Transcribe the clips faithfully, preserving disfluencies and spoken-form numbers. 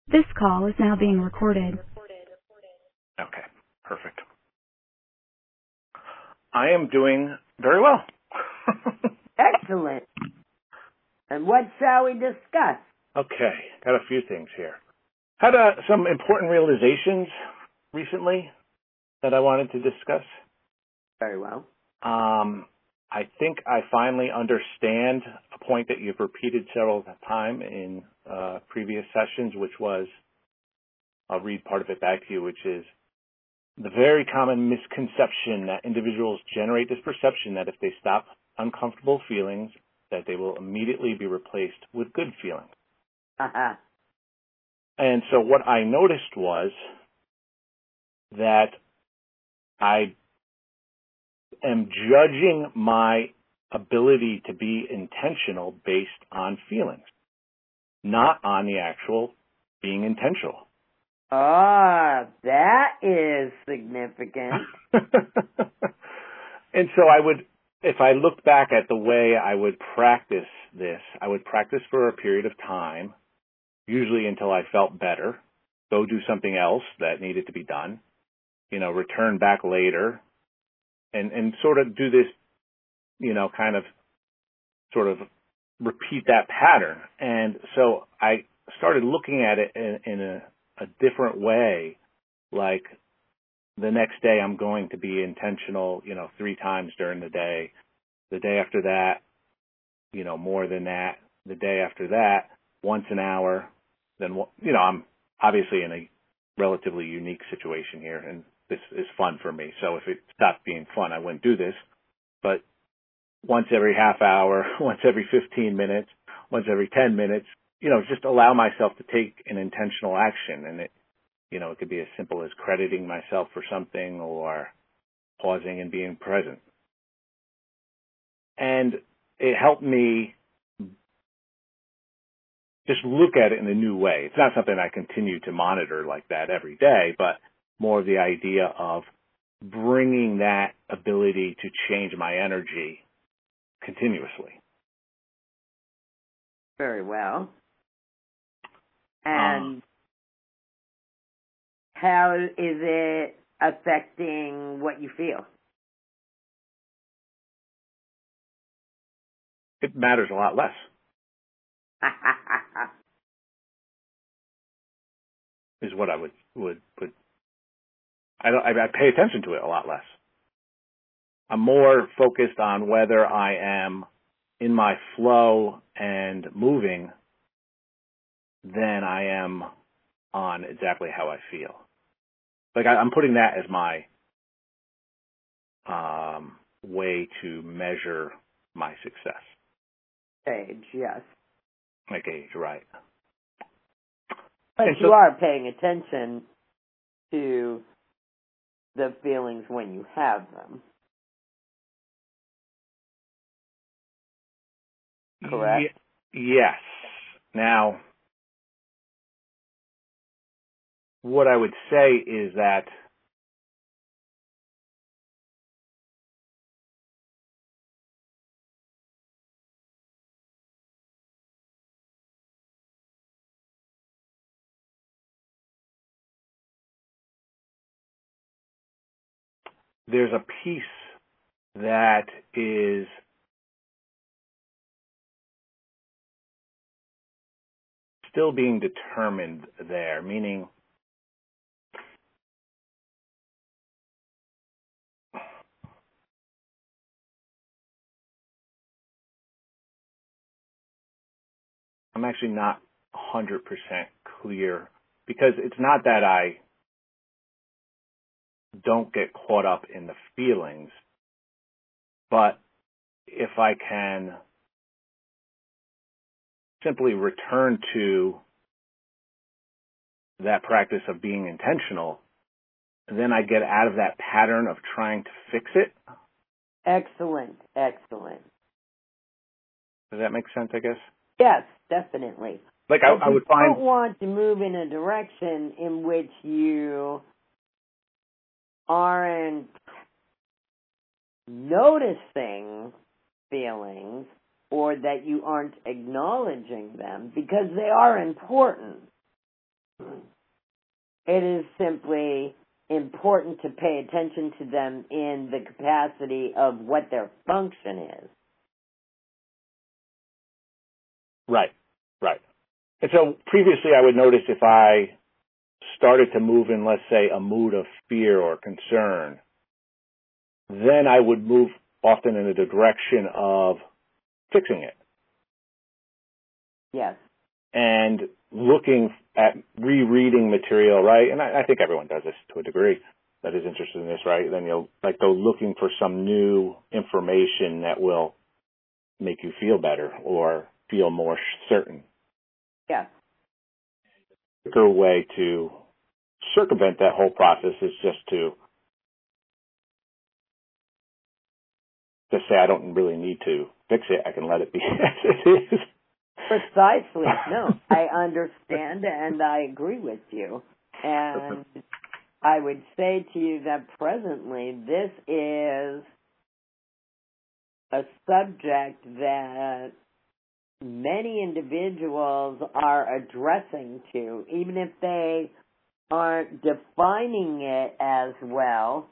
This call is now being recorded. Okay, perfect. I am doing very well. Excellent. And what shall we discuss? Okay, got a few things here. Had uh, some important realizations recently that I wanted to discuss. Very well. Um, I think I finally understand a point that you've repeated several times in uh, previous sessions, which was, I'll read part of it back to you, which is the very common misconception that individuals generate this perception that if they stop uncomfortable feelings, that they will immediately be replaced with good feelings. Uh-huh. And so what I noticed was that I am judging my ability to be intentional based on feelings, not on the actual being intentional. Ah, that is significant. And so I would, if I looked back at the way I would practice this, I would practice for a period of time, usually until I felt better, go do something else that needed to be done, you know, return back later, and, and sort of do this, you know, kind of sort of repeat that pattern. And so I started looking at it in, in a, a different way, like the next day I'm going to be intentional, you know, three times during the day. The day after that, you know, more than that. The day after that, once an hour. Then, you know, I'm obviously in a relatively unique situation here, and this is fun for me. So if it stopped being fun, I wouldn't do this. But once every half hour, once every fifteen minutes, once every ten minutes, you know, just allow myself to take an intentional action. And it, you know, it could be as simple as crediting myself for something or pausing and being present. And it helped me just look at it in a new way. It's not something I continue to monitor like that every day, but more of the idea of bringing that ability to change my energy continuously. Very well. And um, how is it affecting what you feel? It matters a lot less. Is what I would would would. I don't. I, I pay attention to it a lot less. I'm more focused on whether I am in my flow and moving than I am on exactly how I feel. Like I, I'm putting that as my um, way to measure my success. Age, yes. Like age, right. But and you so, are paying attention to the feelings when you have them. Correct? Y- yes. Now, what I would say is that there's a piece that is still being determined there, meaning I'm actually not one hundred percent clear, because it's not that I don't get caught up in the feelings, but if I can simply return to that practice of being intentional, then I get out of that pattern of trying to fix it. Excellent, excellent. Does that make sense, I guess? Yes, definitely. Like I, I would find... You don't want to move in a direction in which you aren't noticing feelings or that you aren't acknowledging them, because they are important. It is simply important to pay attention to them in the capacity of what their function is. Right, right. And so previously I would notice if I started to move in, let's say, a mood of fear or concern, then I would move often in the direction of fixing it. Yes. And looking at rereading material, right? And I, I think everyone does this to a degree that is interested in this, right? Then you'll like go looking for some new information that will make you feel better or feel more certain. Yes. A quicker way to circumvent that whole process is just to just say I don't really need to fix it. I can let it be as it is. Precisely. No, I understand and I agree with you. And I would say to you that presently this is a subject that many individuals are addressing to, even if they aren't defining it as well.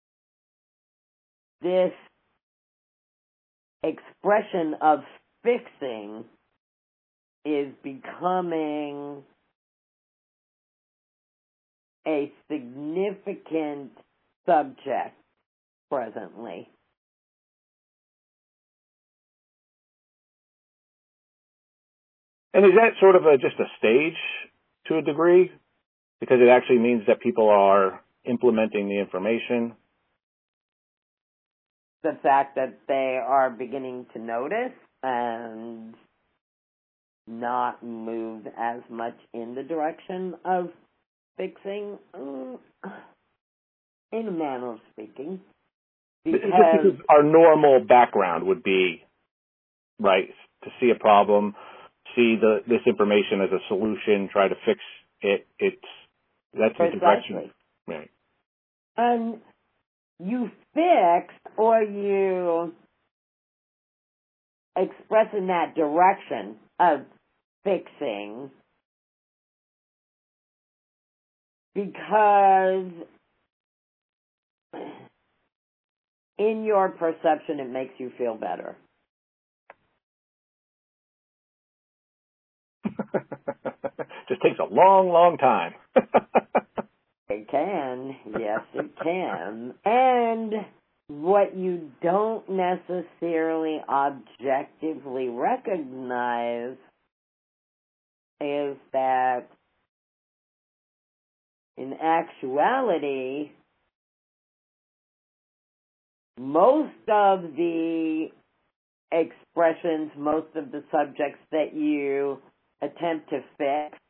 This expression of fixing is becoming a significant subject presently. And is that sort of a, just a stage to a degree? Because it actually means that people are implementing the information? The fact that they are beginning to notice and not move as much in the direction of fixing, um, in a manner of speaking. Because, just because our normal background would be, right, to see a problem, see the this information as a solution, try to fix it. It's that's the direction. Right. And you fix or you express in that direction of fixing because in your perception it makes you feel better. Just takes a long, long time. It can. Yes, it can. And what you don't necessarily objectively recognize is that in actuality, most of the expressions, most of the subjects that you attempt to fix,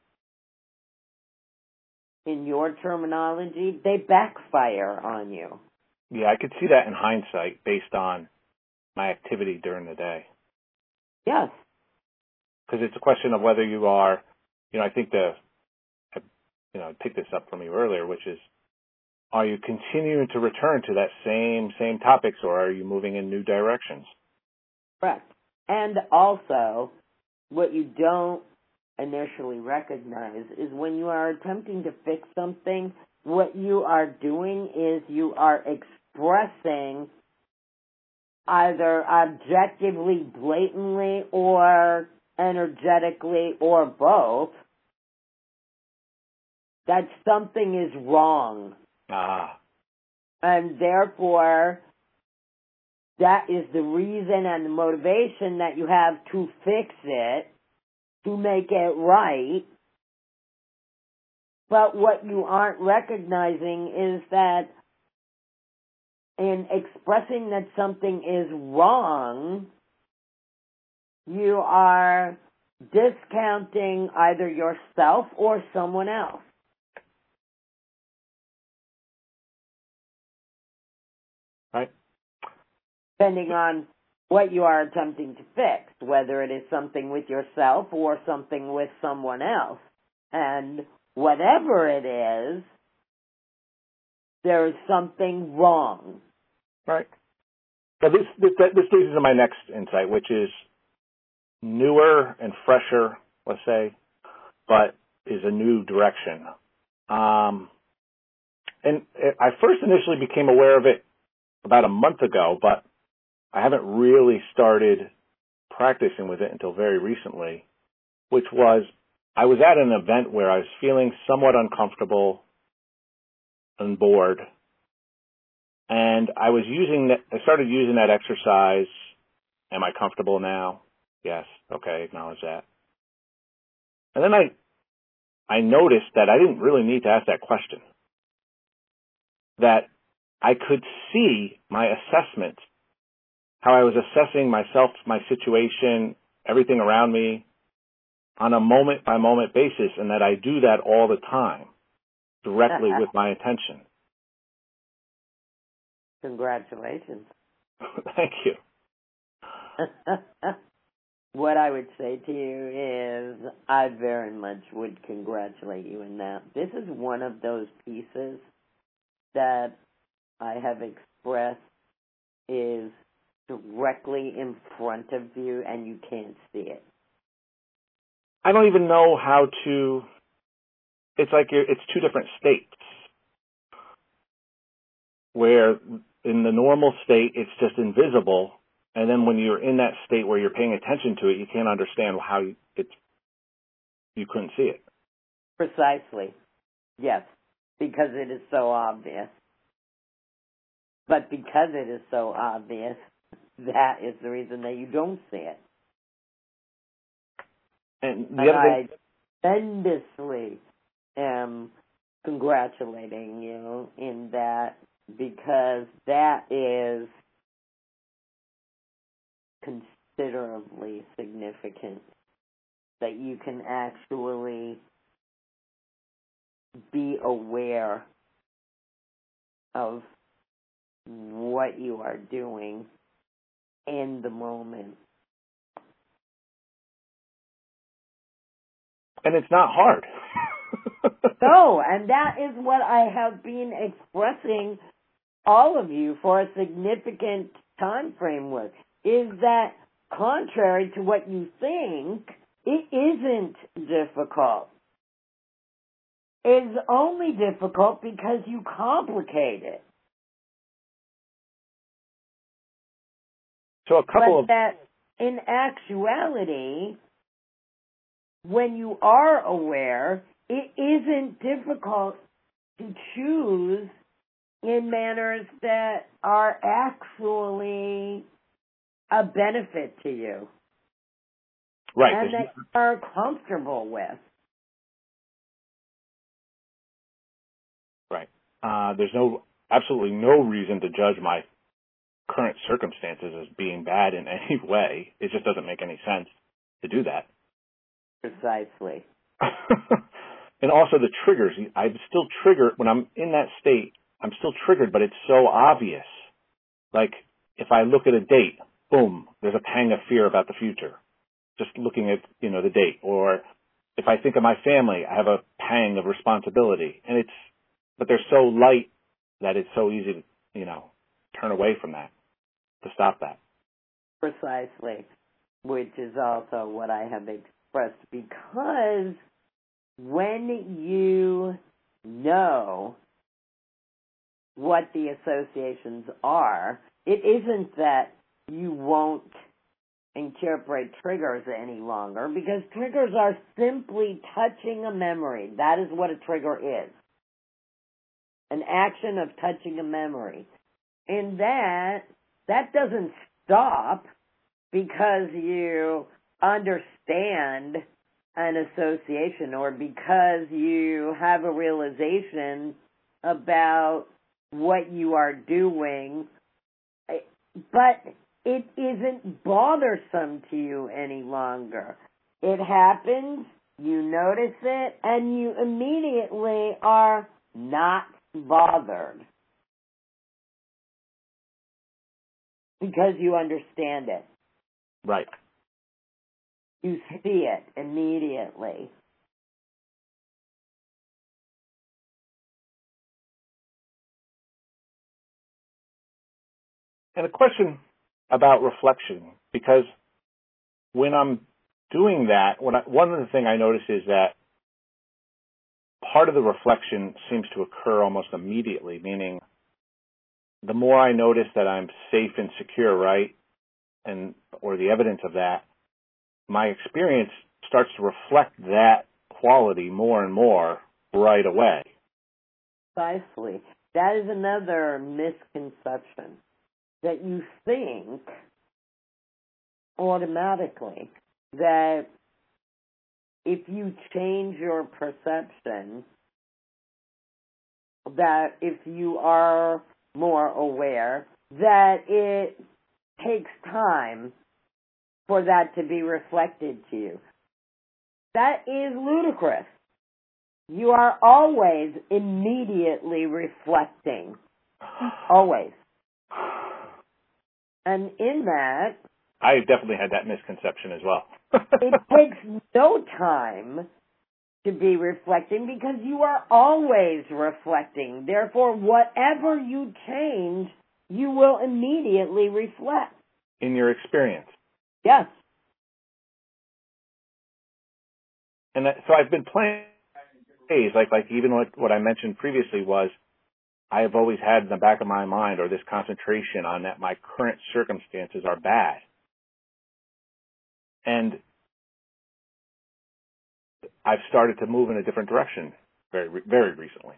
in your terminology, they backfire on you. Yeah, I could see that in hindsight based on my activity during the day. Yes. Because it's a question of whether you are, you know, I think the, you know, I picked this up from you earlier, which is, are you continuing to return to that same, same topics or are you moving in new directions? Correct. And also, what you don't initially recognize is when you are attempting to fix something, what you are doing is you are expressing either objectively, blatantly, or energetically, or both, that something is wrong. Ah. And therefore, that is the reason and the motivation that you have to fix it, to make it right. But what you aren't recognizing is that in expressing that something is wrong, you are discounting either yourself or someone else. Right. Depending on what you are attempting to fix, whether it is something with yourself or something with someone else. And whatever it is, there is something wrong. Right. So this, this, this leads into my next insight, which is newer and fresher, let's say, but is a new direction. Um, and I first initially became aware of it about a month ago, but I haven't really started practicing with it until very recently, which was I was at an event where I was feeling somewhat uncomfortable and bored, and I was using that, I started using that exercise. Am I comfortable now? Yes. Okay, acknowledge that. And then I I noticed that I didn't really need to ask that question. That I could see my assessment, how I was assessing myself, my situation, everything around me on a moment-by-moment basis, and that I do that all the time, directly with my attention. Congratulations. Thank you. What I would say to you is I very much would congratulate you in that. This is one of those pieces that I have expressed is directly in front of you and you can't see it. I don't even know how to, it's like you're, it's two different states where in the normal state it's just invisible, and then when you're in that state where you're paying attention to it, you can't understand how it's, you couldn't see it. Precisely. Yes, because it is so obvious. But because it is so obvious, that is the reason that you don't see it. And the and other thing, I tremendously am congratulating you in that, because that is considerably significant, that you can actually be aware of what you are doing in the moment. And it's not hard. No, and that is what I have been expressing all of you for a significant time frame with, is that contrary to what you think, it isn't difficult. It's only difficult because you complicate it. So a couple but of that in actuality, when you are aware, it isn't difficult to choose in manners that are actually a benefit to you. Right. And that you are comfortable with. Right. Uh, there's no, absolutely no reason to judge my current circumstances as being bad in any way. It just doesn't make any sense to do that. Precisely. And also the triggers. I'm still triggered when I'm in that state. I'm still triggered, but it's so obvious. Like if I look at a date, boom, there's a pang of fear about the future. Just looking at, you know, the date. Or if I think of my family, I have a pang of responsibility. And it's, but they're so light that it's so easy to, you know, turn away from that, to stop that. Precisely. Which is also what I have expressed, because when you know what the associations are, it isn't that you won't incorporate triggers any longer, because triggers are simply touching a memory. That is what a trigger is. An action of touching a memory. And that, that doesn't stop because you understand an association or because you have a realization about what you are doing, but it isn't bothersome to you any longer. It happens, you notice it, and you immediately are not bothered because you understand it. Right. You see it immediately. And a question about reflection, because when I'm doing that, when I, one of the things I notice is that part of the reflection seems to occur almost immediately, meaning the more I notice that I'm safe and secure, right, and or the evidence of that, my experience starts to reflect that quality more and more right away. Precisely. That is another misconception, that you think automatically that if you change your perception, that if you are more aware, that it takes time for that to be reflected to you. That is ludicrous. You are always immediately reflecting. Always. And in that, I definitely had that misconception as well. it takes no time to be reflecting because you are always reflecting. Therefore, whatever you change, you will immediately reflect. In your experience. Yes. And that, so I've been playing ways, like like even what, what I mentioned previously was I have always had in the back of my mind, or this concentration on that my current circumstances are bad. And I've started to move in a different direction very, very recently.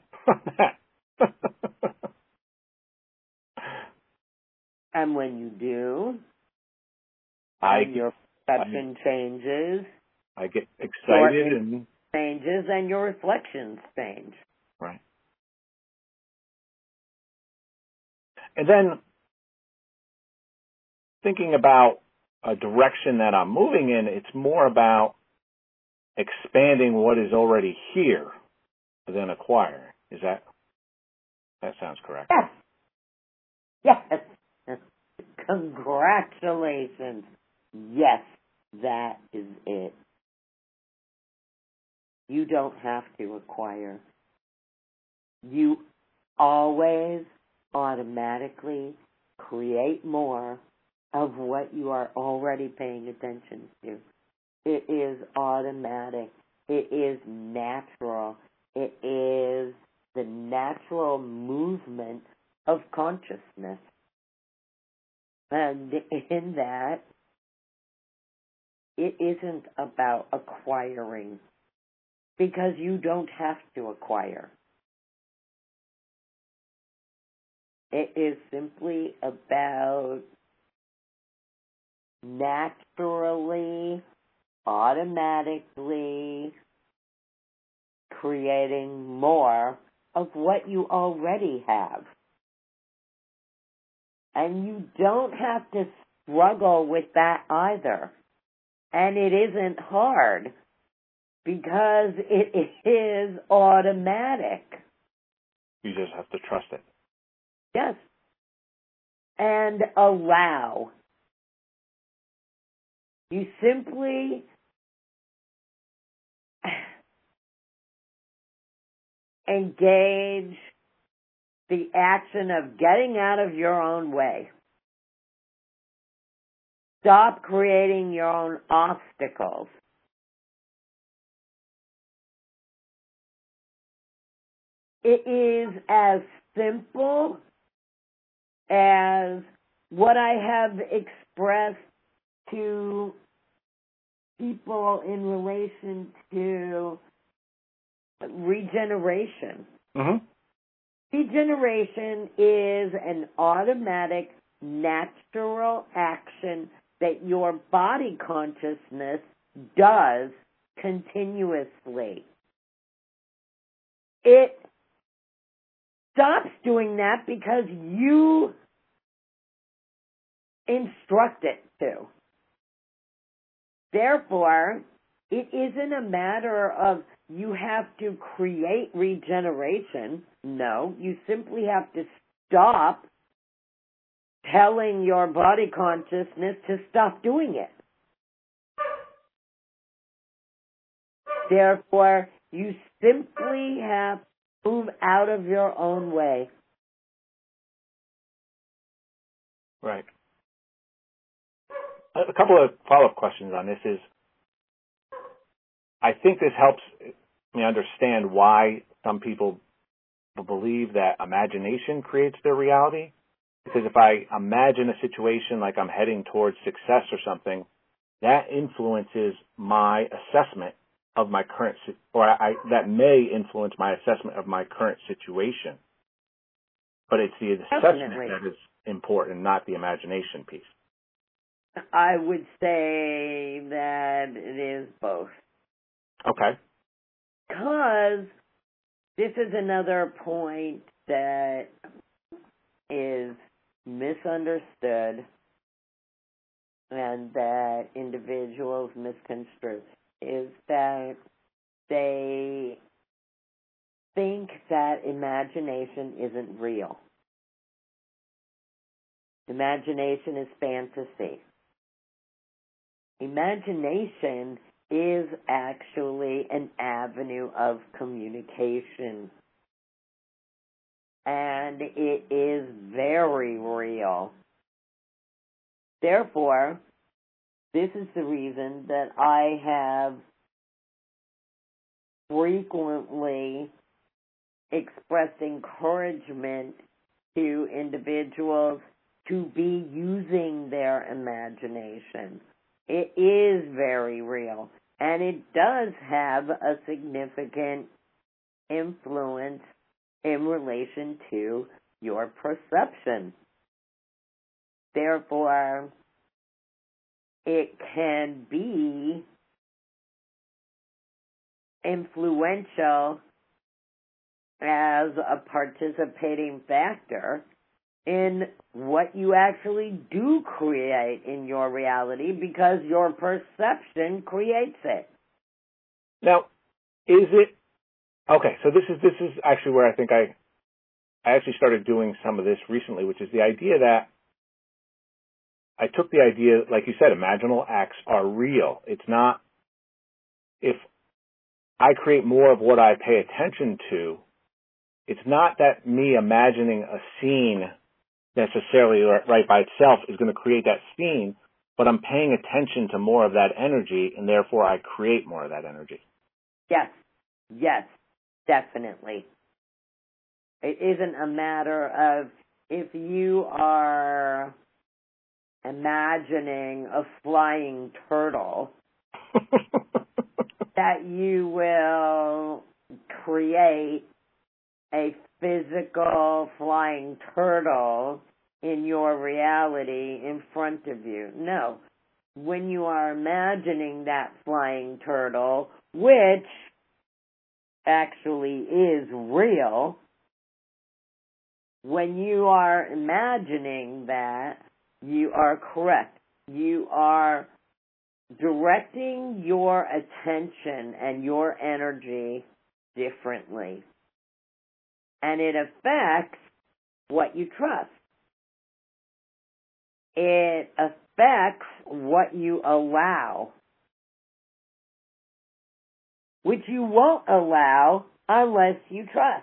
And when you do, I, and your perception I, changes, I get excited and changes, and your reflections change. Right. And then thinking about a direction that I'm moving in, it's more about expanding what is already here than acquiring. Is that, that sounds correct? Yes. Yes. Congratulations. Yes, that is it. You don't have to acquire. You always automatically create more of what you are already paying attention to. It is automatic. It is natural. It is the natural movement of consciousness. And in that, it isn't about acquiring, because you don't have to acquire. It is simply about naturally, automatically creating more of what you already have. And you don't have to struggle with that either. And it isn't hard, because it is automatic. You just have to trust it. Yes. And allow. You simply engage the action of getting out of your own way. Stop creating your own obstacles. It is as simple as what I have expressed to people in relation to regeneration. Mm-hmm. Regeneration is an automatic, natural action that your body consciousness does continuously. It stops doing that because you instruct it to. Therefore, it isn't a matter of you have to create regeneration. No, you simply have to stop telling your body consciousness to stop doing it. Therefore, you simply have to move out of your own way. Right. A couple of follow-up questions on this is, I think this helps me understand why some people believe that imagination creates their reality. Because if I imagine a situation like I'm heading towards success or something, that influences my assessment of my current, or I, that may influence my assessment of my current situation. But it's the assessment Definitely. that is important, not the imagination piece. I would say that it is both. Okay. Because this is another point that is misunderstood and that individuals misconstrue, is that they think that imagination isn't real. Imagination is fantasy. Imagination is actually an avenue of communication. And it is very real. Therefore, this is the reason that I have frequently expressed encouragement to individuals to be using their imagination. It is very real, and it does have a significant influence in relation to your perception. Therefore, it can be influential as a participating factor in what you actually do create in your reality, because your perception creates it. Now, is it okay? So this is this is actually where I think I I actually started doing some of this recently, which is the idea that I took the idea, like you said, imaginal acts are real. It's not, if I create more of what I pay attention to, it's not that me imagining a scene necessarily right by itself is going to create that scene, but I'm paying attention to more of that energy, and therefore I create more of that energy. Yes, yes, definitely. It isn't a matter of, if you are imagining a flying turtle, that you will create a physical flying turtle in your reality in front of you. No. When you are imagining that flying turtle, which actually is real, when you are imagining that, you are correct. You are directing your attention and your energy differently. And it affects what you trust. It affects what you allow, which you won't allow unless you trust.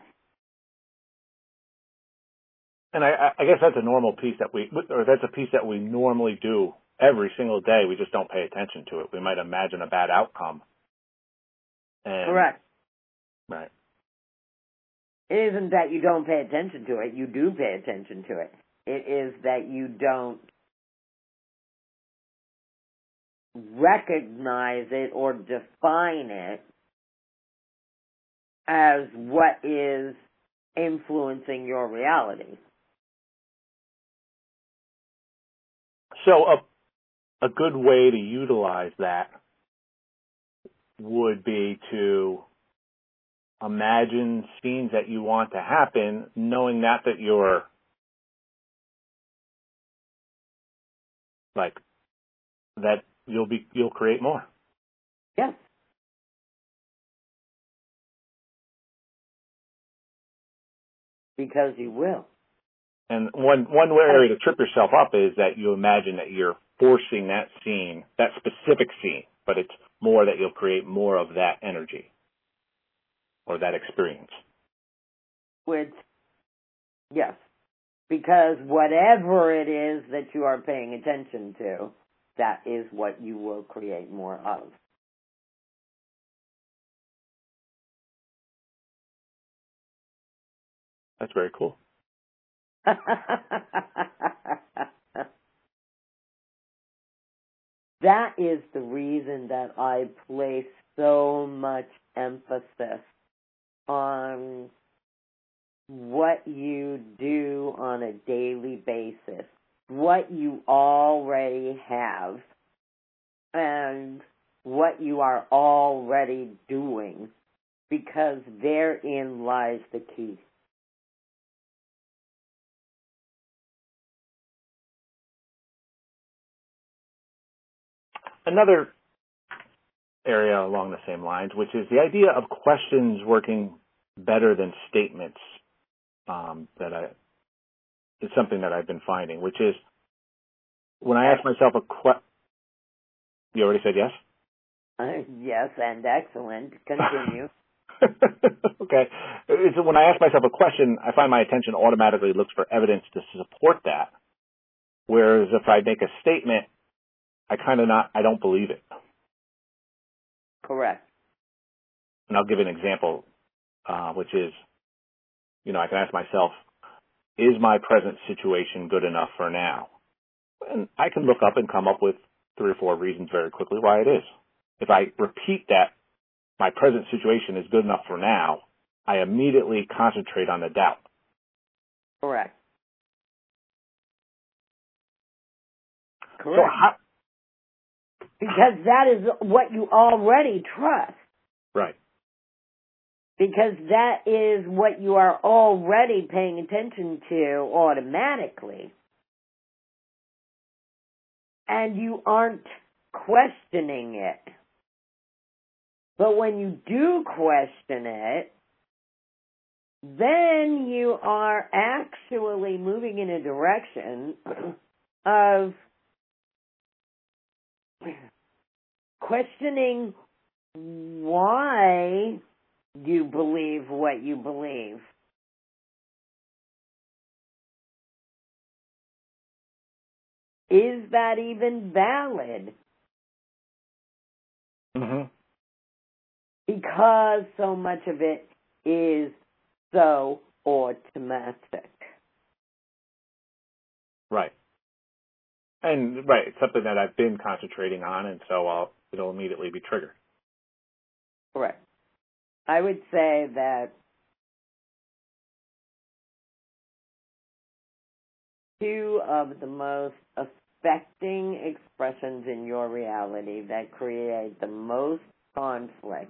And I, I guess that's a normal piece that we, or that's a piece that we normally do every single day. We just don't pay attention to it. We might imagine a bad outcome. And, Correct. Right. It isn't that you don't pay attention to it. You do pay attention to it. It is that you don't recognize it or define it as what is influencing your reality. So a, a good way to utilize that would be to imagine scenes that you want to happen, knowing that that you're like that you'll be you'll create more. Yes. Because you will. And one one area to trip yourself up is that you imagine that you're forcing that scene, that specific scene, but it's more that you'll create more of that energy or that experience. Which, yes, because whatever it is that you are paying attention to, that is what you will create more of. That's very cool. That is the reason that I place so much emphasis on what you do on a daily basis, what you already have, and what you are already doing, because therein lies the key. Another area along the same lines, which is the idea of questions working better than statements, um, that I, it's something that I've been finding, which is when I ask myself a question, you already said yes? Uh, yes, and excellent. Continue. Okay. It's when I ask myself a question, I find my attention automatically looks for evidence to support that. Whereas if I make a statement, I kind of not, I don't believe it. Correct. And I'll give an example, uh, which is, you know, I can ask myself, is my present situation good enough for now? And I can look up and come up with three or four reasons very quickly why it is. If I repeat that, my present situation is good enough for now, I immediately concentrate on the doubt. Correct. Correct. So how, because that is what you already trust. right. Because that is what you are already paying attention to automatically. And you aren't questioning it. But when you do question it, then you are actually moving in a direction of questioning why you believe what you believe. Is that even valid? Mm-hmm. Because so much of it is so automatic. Right. And, right, it's something that I've been concentrating on, and so I'll, it'll immediately be triggered. Correct. I would say that two of the most affecting expressions in your reality that create the most conflict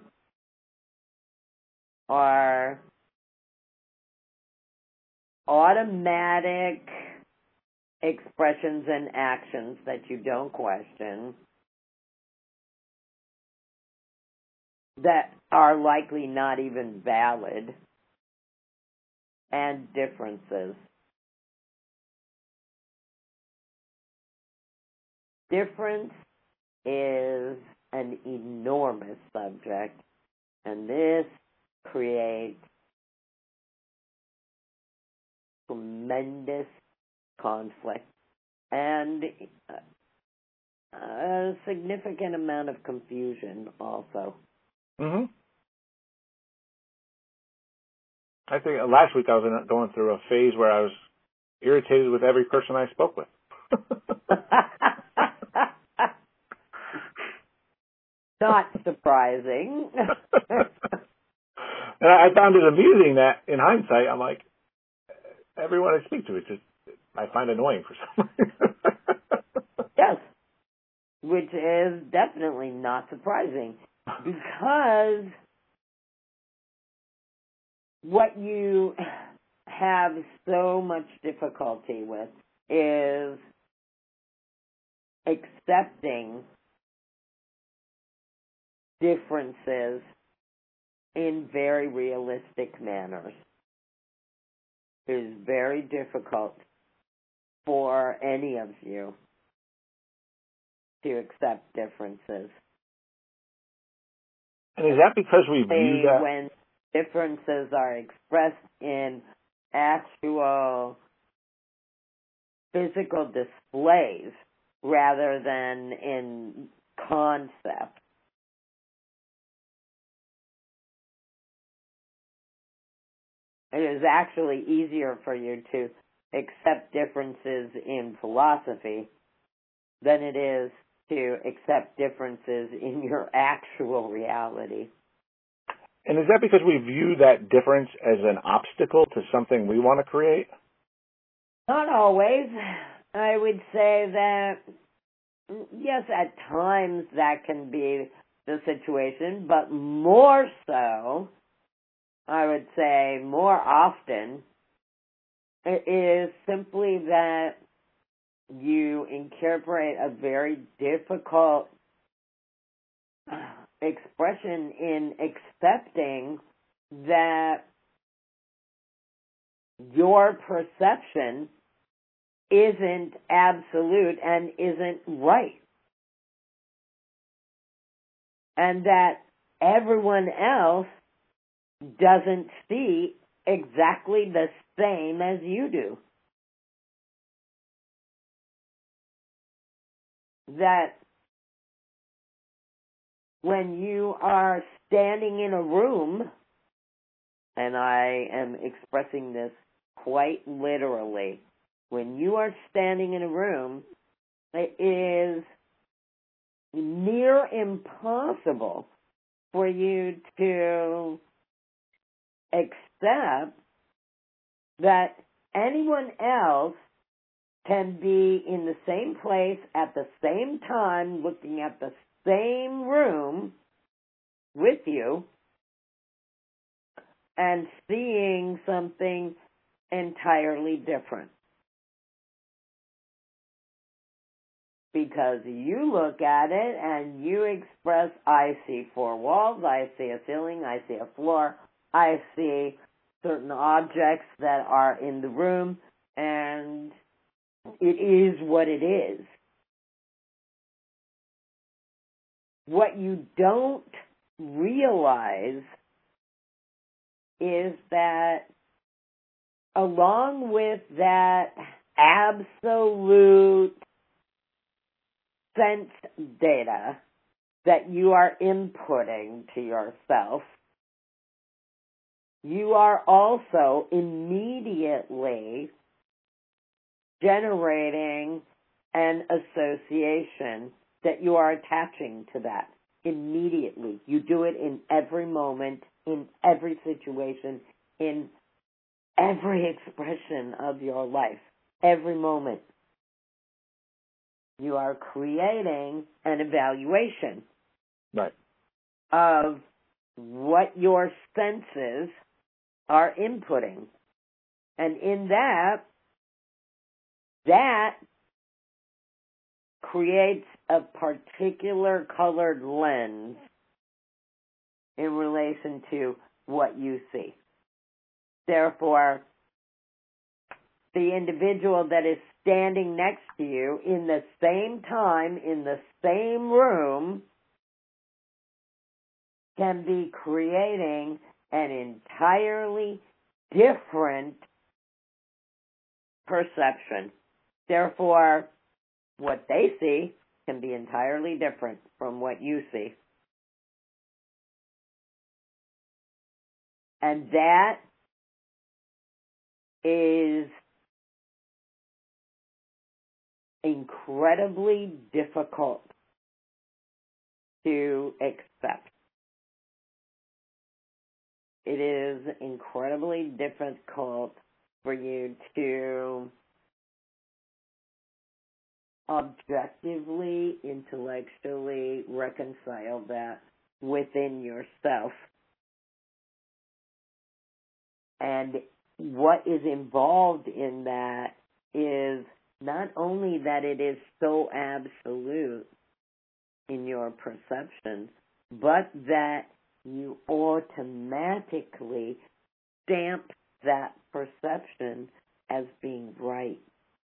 are automatic expressions and actions that you don't question, that are likely not even valid, and differences. Difference is an enormous subject, and this creates tremendous conflict and a significant amount of confusion also. Mm-hmm. I think uh, last week I was in, going through a phase where I was irritated with every person I spoke with. Not surprising. And I found it amusing that, in hindsight, I'm like, everyone I speak to, it's just, I find annoying for some reason. Yes. Which is definitely not surprising. Because what you have so much difficulty with is accepting differences in very realistic manners. It is very difficult for any of you to accept differences. And is that because we view that? When differences are expressed in actual physical displays rather than in concept. it is actually easier for you to accept differences in philosophy than it is to accept differences in your actual reality. And is that because we view that difference as an obstacle to something we want to create? Not always. I would say that, yes, at times that can be the situation, but more so, I would say more often, it is simply that you incorporate a very difficult expression in accepting that your perception isn't absolute and isn't right. And that everyone else doesn't see exactly the same as you do. That when you are standing in a room, and I am expressing this quite literally, when you are standing in a room, it is near impossible for you to accept that anyone else can be in the same place at the same time looking at the same room with you and seeing something entirely different. Because you look at it and you express, I see four walls, I see a ceiling, I see a floor, I see certain objects that are in the room, and it is what it is. What you don't realize is that along with that absolute sense data that you are inputting to yourself, you are also immediately generating an association that you are attaching to that immediately. You do it in every moment, in every situation, in every expression of your life, every moment. You are creating an evaluation right. of what your senses are inputting. And in that, that creates a particular colored lens in relation to what you see. Therefore, the individual that is standing next to you in the same time, in the same room, can be creating an entirely different perception. Therefore, what they see can be entirely different from what you see. And that is incredibly difficult to accept. It is incredibly difficult for you to objectively, intellectually reconcile that within yourself. And what is involved in that is not only that it is so absolute in your perception, but that you automatically stamp that perception as being right.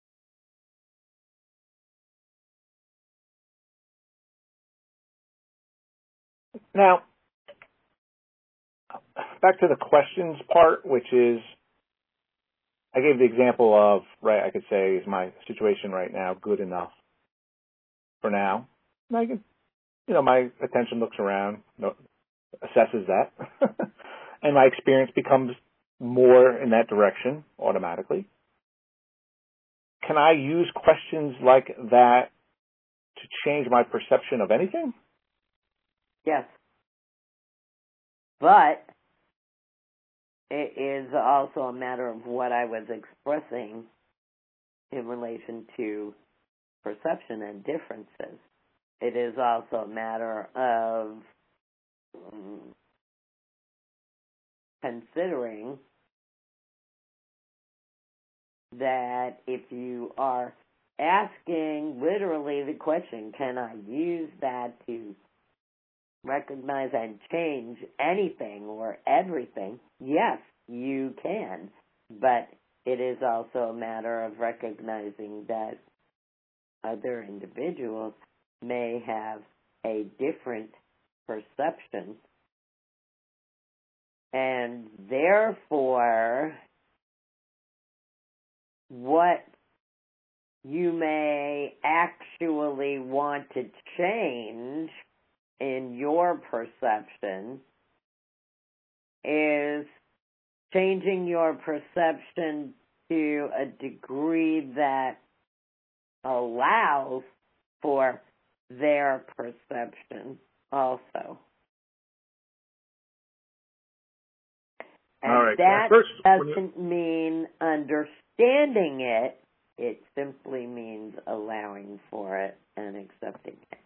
Now, back to the questions part, which is, I gave the example of, right, I could say, is my situation right now good enough for now? And I can, you know, my attention looks around, assesses that, and my experience becomes more in that direction automatically. Can I use questions like that to change my perception of anything? Yes. But it is also a matter of what I was expressing in relation to perception and differences. It is also a matter of um, considering that if you are asking literally the question, can I use that to recognize and change anything or everything? Yes, you can. But it is also a matter of recognizing that other individuals may have a different perception, and therefore what you may actually want to change in your perception is changing your perception to a degree that allows for their perception also. And All right. that First, doesn't you... mean understanding it. It simply means allowing for it and accepting it.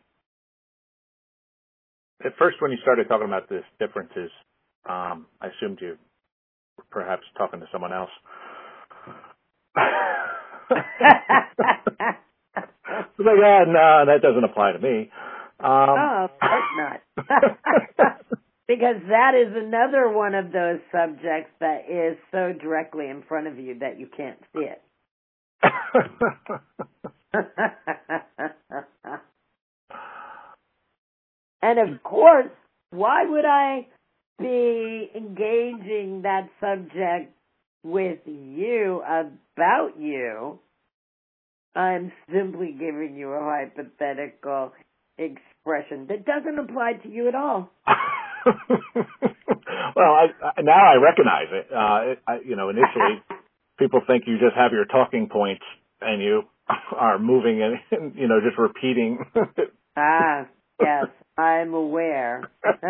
At first, when you started talking about this differences, um, I assumed you were perhaps talking to someone else. I was like, yeah, no, that doesn't apply to me. Um, oh, of course not. Because that is another one of those subjects that is so directly in front of you that you can't see it. And of course, why would I be engaging that subject with you about you? I'm simply giving you a hypothetical expression that doesn't apply to you at all. Well, I, I, now I recognize it. Uh, it I, you know, initially, people think you just have your talking points and you are moving and, you know, just repeating. Ah, yes, I'm aware.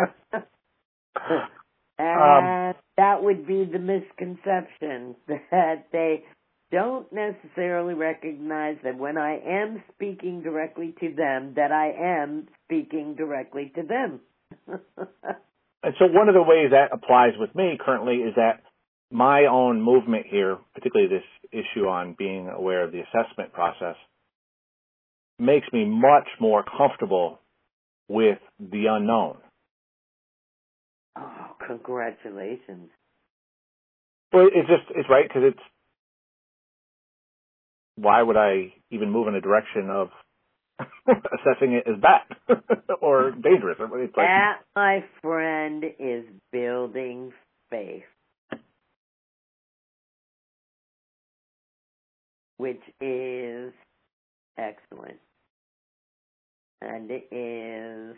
And um, that would be the misconception, that they don't necessarily recognize that when I am speaking directly to them, that I am speaking directly to them. And so one of the ways that applies with me currently is that my own movement here, particularly this issue on being aware of the assessment process, makes me much more comfortable with the unknown. Oh, congratulations. Well, it's just, it's right, because it's, why would I even move in a direction of assessing it as bad or dangerous? It's like, that, my friend, is building faith, which is excellent. And it is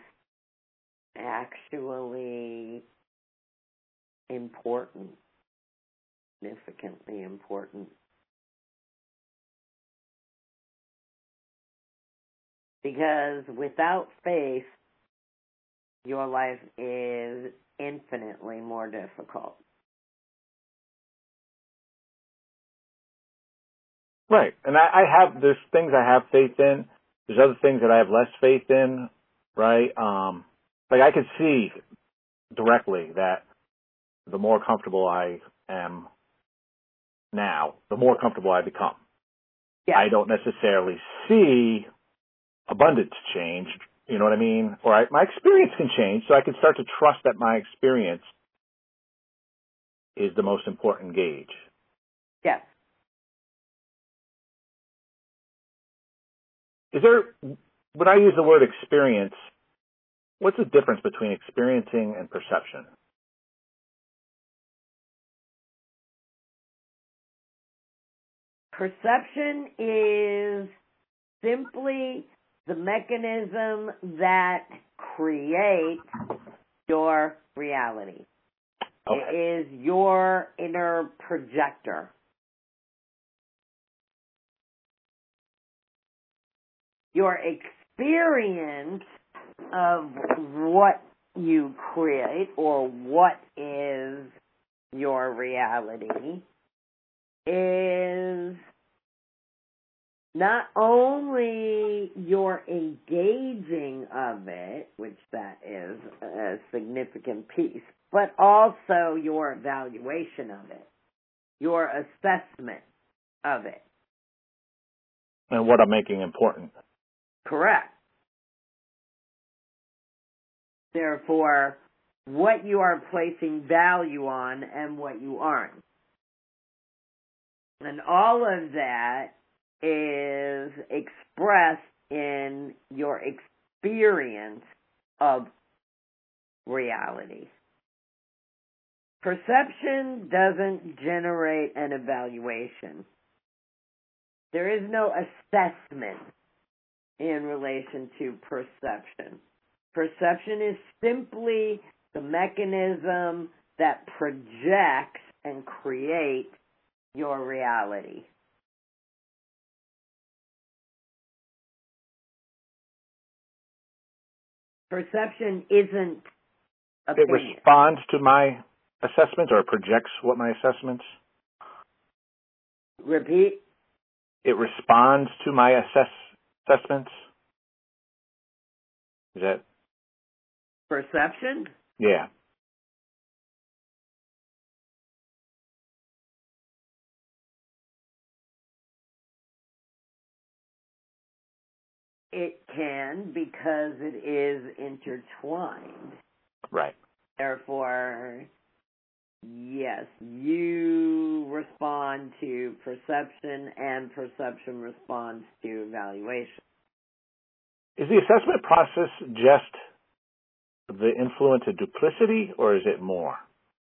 actually important, significantly important. Because without faith, your life is infinitely more difficult. Right. And I, I have, there's things I have faith in. There's other things that I have less faith in, right? Um, like I could see directly that the more comfortable I am now, the more comfortable I become. Yeah. I don't necessarily see abundance change, you know what I mean? Or I, my experience can change, so I can start to trust that my experience is the most important gauge. Yes. Is there, when I use the word experience, what's the difference between experiencing and perception? Perception is simply the mechanism that creates your reality. Okay. It is your inner projector. Your experience of what you create or what is your reality is not only your engaging of it, which that is a significant piece, but also your evaluation of it, your assessment of it. And what I'm making important. Correct. Therefore, what you are placing value on and what you aren't. And all of that is expressed in your experience of reality. Perception doesn't generate an evaluation. There is no assessment in relation to perception. Perception is simply the mechanism that projects and creates your reality. Perception isn't opinion. It responds to my assessments, or it projects what my assessments? Repeat. It responds to my assess assessments? Is that? Perception? Yeah. It can, because it is intertwined. Right. Therefore, yes, you respond to perception and perception responds to evaluation. Is the assessment process just the influence of duplicity, or is it more?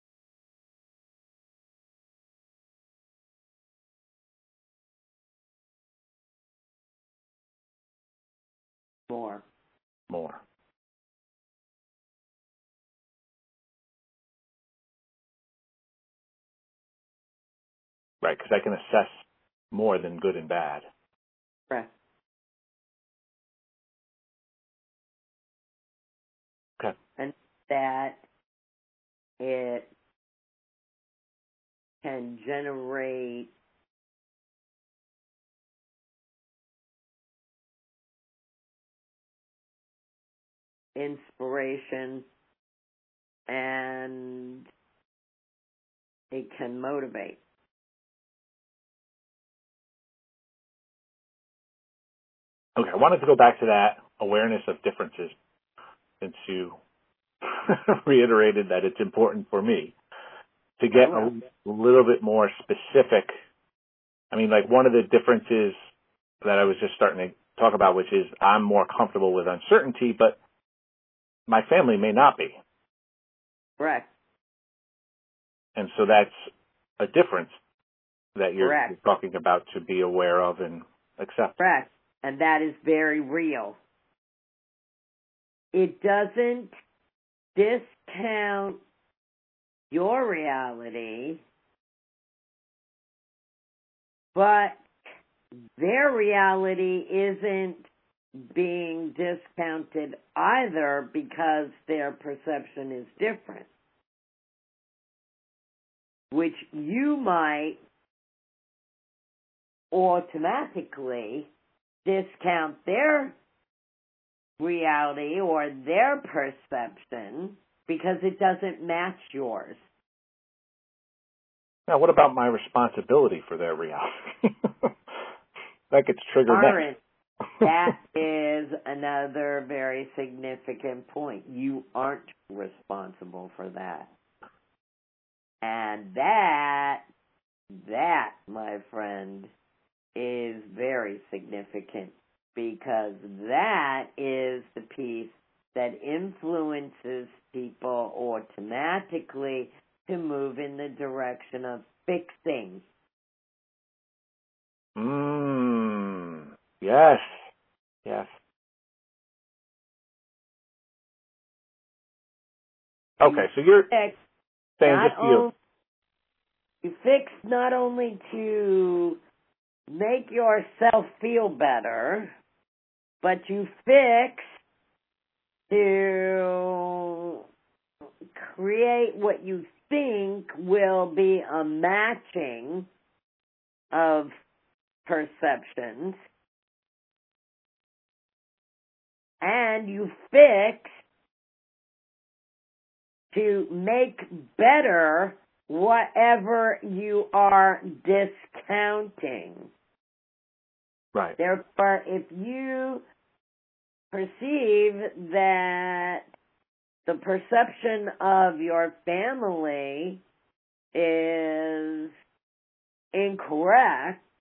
More. More. Right, because I can assess more than good and bad. Correct. Okay. And that it can generate inspiration and it can motivate. Okay, I wanted to go back to that awareness of differences, since you reiterated that it's important for me to get a little bit more specific. I mean, like one of the differences that I was just starting to talk about, which is I'm more comfortable with uncertainty, but my family may not be. Correct. And so that's a difference that you're, Correct. you're talking about to be aware of and accept. Correct. And that is very real. It doesn't discount your reality, but their reality isn't being discounted either because their perception is different, which you might automatically discount their reality or their perception because it doesn't match yours. Now, what about my responsibility for their reality? That gets triggered. Aren't. That is another very significant point. You aren't responsible for that. And that, that, my friend, is very significant, because that is the piece that influences people automatically to move in the direction of fixing. Mmm. Yes. Yes. Okay, so you're... Fix Saying not just you. only, you fix not only to make yourself feel better, but you fix to create what you think will be a matching of perceptions, and you fix to make better whatever you are discounting. Right. Therefore, if you perceive that the perception of your family is incorrect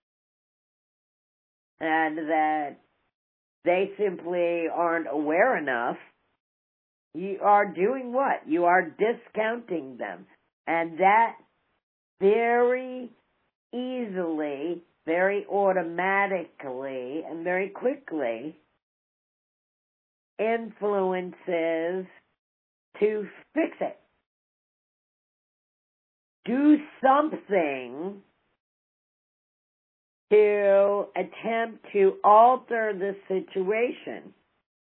and that they simply aren't aware enough, you are doing what? You are discounting them. And that very easily, very automatically, and very quickly influences to fix it. Do something to attempt to alter the situation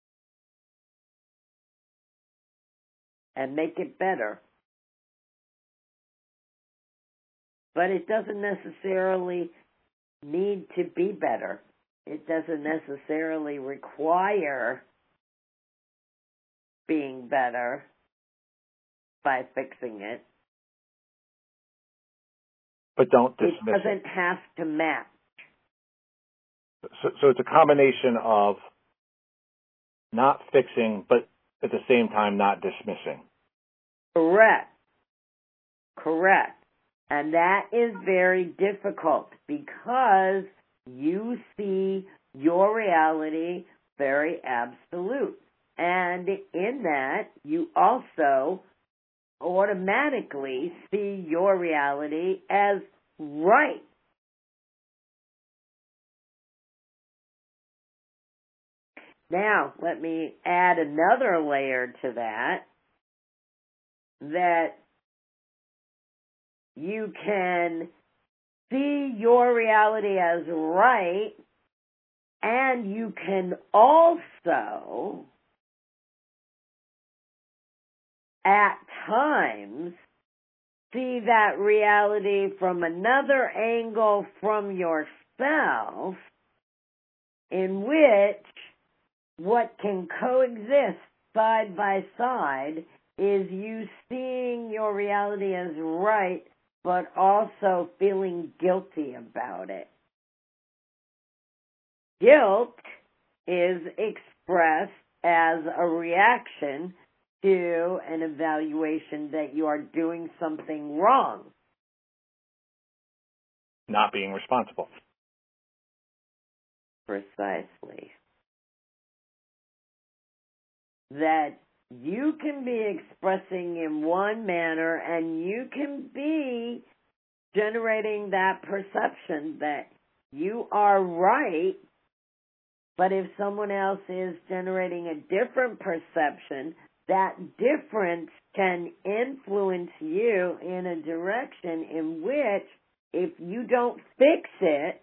and make it better. But it doesn't necessarily need to be better. It doesn't necessarily require being better by fixing it. But don't dismiss it. doesn't it. have to match. So, so it's a combination of not fixing, but at the same time not dismissing. Correct. Correct. And that is very difficult because you see your reality very absolute. And in that, you also automatically see your reality as right. Now, let me add another layer to that, that you can see your reality as right, and you can also, at times, see that reality from another angle from yourself, in which what can coexist side by side is you seeing your reality as right, but also feeling guilty about it. Guilt is expressed as a reaction to an evaluation that you are doing something wrong. Not being responsible. Precisely. That you can be expressing in one manner and you can be generating that perception that you are right, but if someone else is generating a different perception, that difference can influence you in a direction in which, if you don't fix it,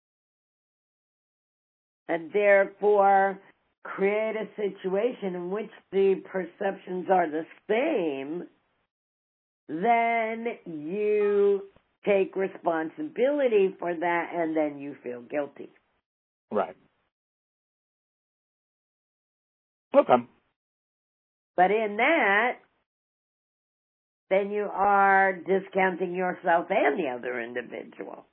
and therefore create a situation in which the perceptions are the same, then you take responsibility for that and then you feel guilty. Right. Okay. But in that, then you are discounting yourself and the other individual.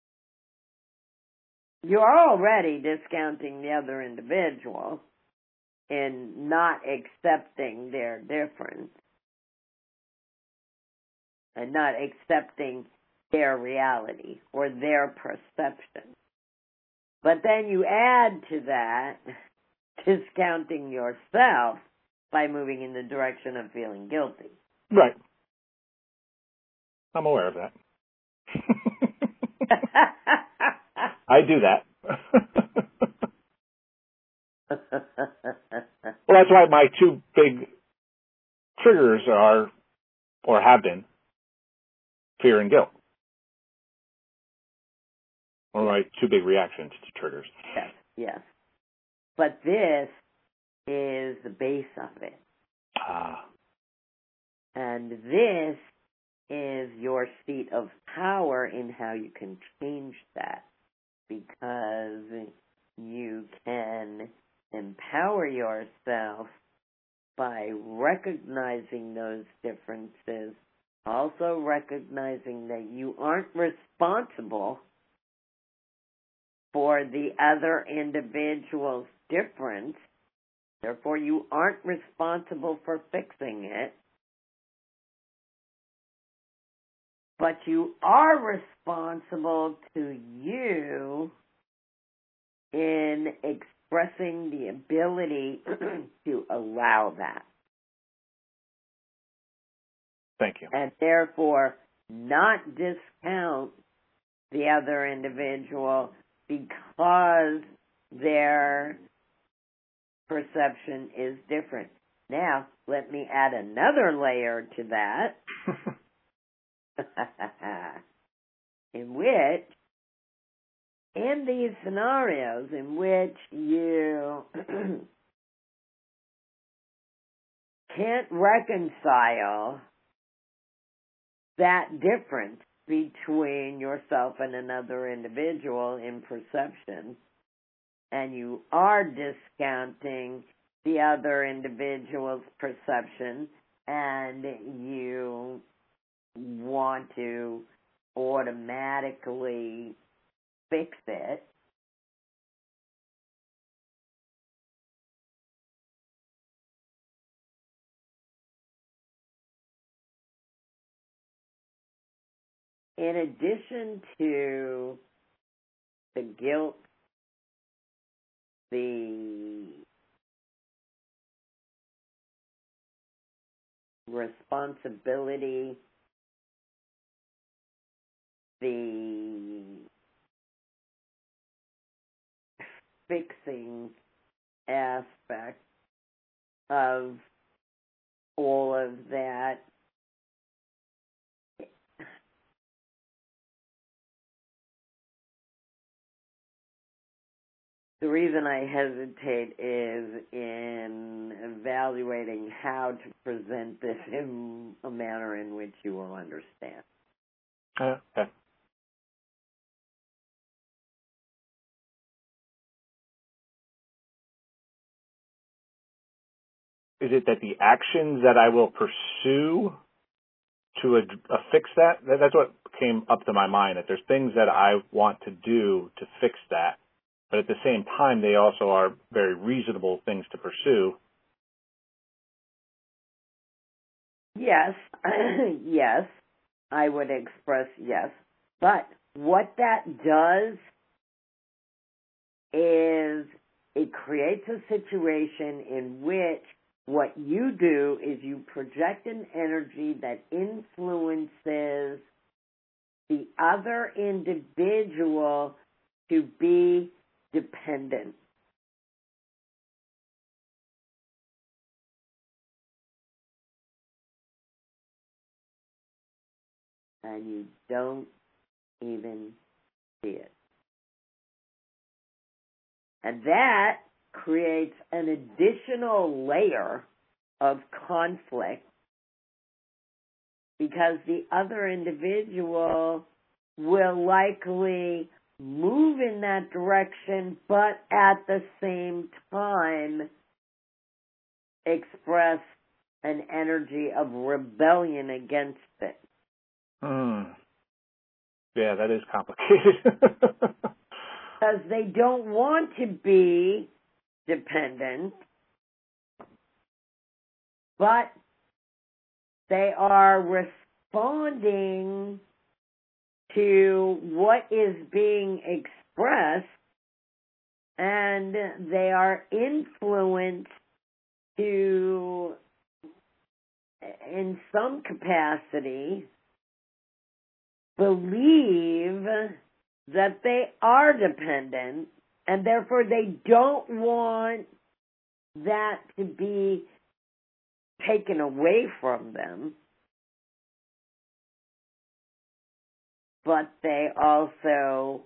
You are already discounting the other individual in not accepting their difference and not accepting their reality or their perception. But then you add to that discounting yourself by moving in the direction of feeling guilty. Right. I'm aware of that. I do that. Well, that's why my two big triggers are, or have been, fear and guilt. One of my two big reactions to triggers. Yes, yes. But this is the base of it. Ah. And this is your seat of power in how you can change that. Because you can empower yourself by recognizing those differences, also recognizing that you aren't responsible for the other individual's difference. Therefore, you aren't responsible for fixing it. But you are responsible to you in expressing the ability to allow that. Thank you. And therefore, not discount the other individual because their perception is different. Now, let me add another layer to that. In which, in these scenarios in which you can't reconcile that difference between yourself and another individual in perception, and you are discounting the other individual's perception, and you want to automatically fix it, in addition to the guilt, the responsibility, the fixing aspect of all of that, the reason I hesitate is in evaluating how to present this in a manner in which you will understand. Uh, okay. Is it that the actions that I will pursue to ad- affix that? that? That's what came up to my mind, that there's things that I want to do to fix that, but at the same time, they also are very reasonable things to pursue. Yes, yes, I would express yes. But what that does is it creates a situation in which what you do is you project an energy that influences the other individual to be dependent. And you don't even see it. And that creates an additional layer of conflict because the other individual will likely move in that direction, but at the same time express an energy of rebellion against it. Hmm. Yeah, that is complicated. Because they don't want to be dependent, but they are responding to what is being expressed, and they are influenced to, in some capacity, believe that they are dependent, and therefore they don't want that to be taken away from them. but they also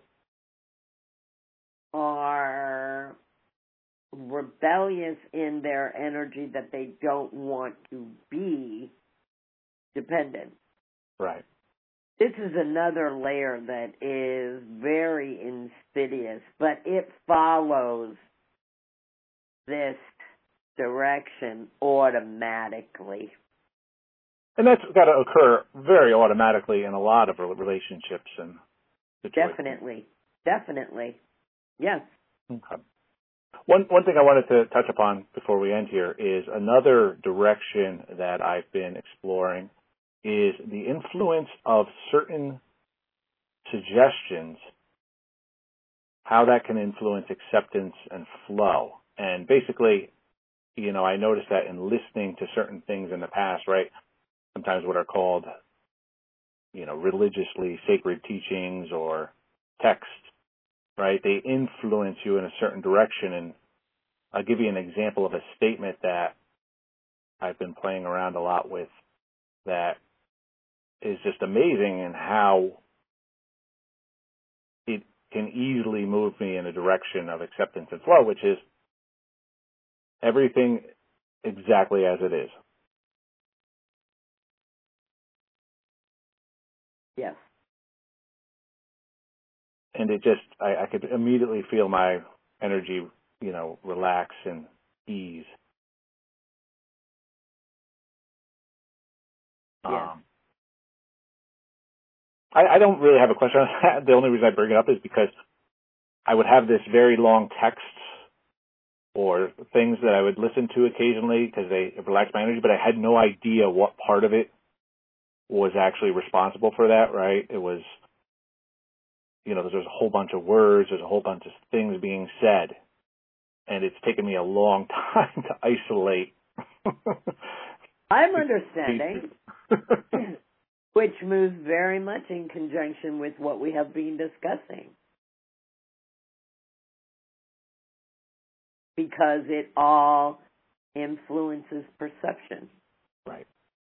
are rebellious in their energy that they don't want to be dependent. Right. This is another layer that is very insidious, but it follows this direction automatically. And that's got to occur very automatically in a lot of relationships and situations. Definitely. Definitely. Yes. Okay. One one thing I wanted to touch upon before we end here is another direction that I've been exploring is the influence of certain suggestions, how that can influence acceptance and flow. And basically, you know, I noticed that in listening to certain things in the past, right? Sometimes what are called, you know, religiously sacred teachings or texts, right? They influence you in a certain direction. And I'll give you an example of a statement that I've been playing around a lot with that is just amazing in how it can easily move me in a direction of acceptance and flow, which is everything exactly as it is. Yes. And it just, I, I could immediately feel my energy, you know, relax and ease. Yes. Um, I, I don't really have a question on that. The only reason I bring it up is because I would have this very long texts or things that I would listen to occasionally because they relax my energy, but I had no idea what part of it was actually responsible for that, right? It was, you know, there's a whole bunch of words, there's a whole bunch of things being said, and it's taken me a long time to isolate. I'm understanding, which moves very much in conjunction with what we have been discussing. Because it all influences perception. Right.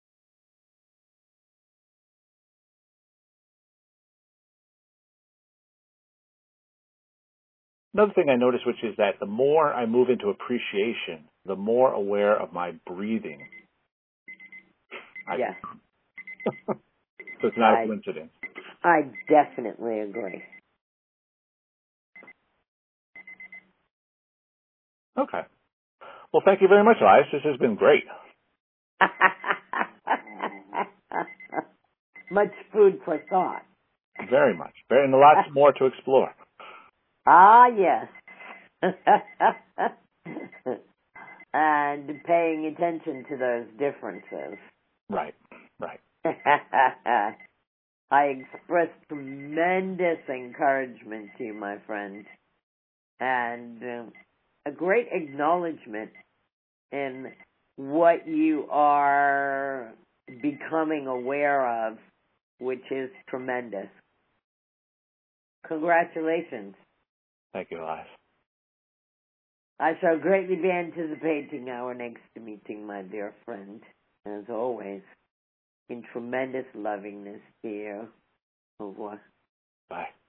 Another thing I noticed, which is that the more I move into appreciation, the more aware of my breathing. Yes. So it's not I, a coincidence. I definitely agree. Okay. Well, thank you very much, Elias. This has been great. Much food for thought. Very much. Very, and lots more to explore. Ah, yes. And paying attention to those differences. Right, right. I express tremendous encouragement to you, my friend, and uh, a great acknowledgement in what you are becoming aware of, which is tremendous. Congratulations. Thank you, Elias. I shall greatly be anticipating our next meeting, my dear friend, as always, in tremendous lovingness to you. Au revoir. Bye.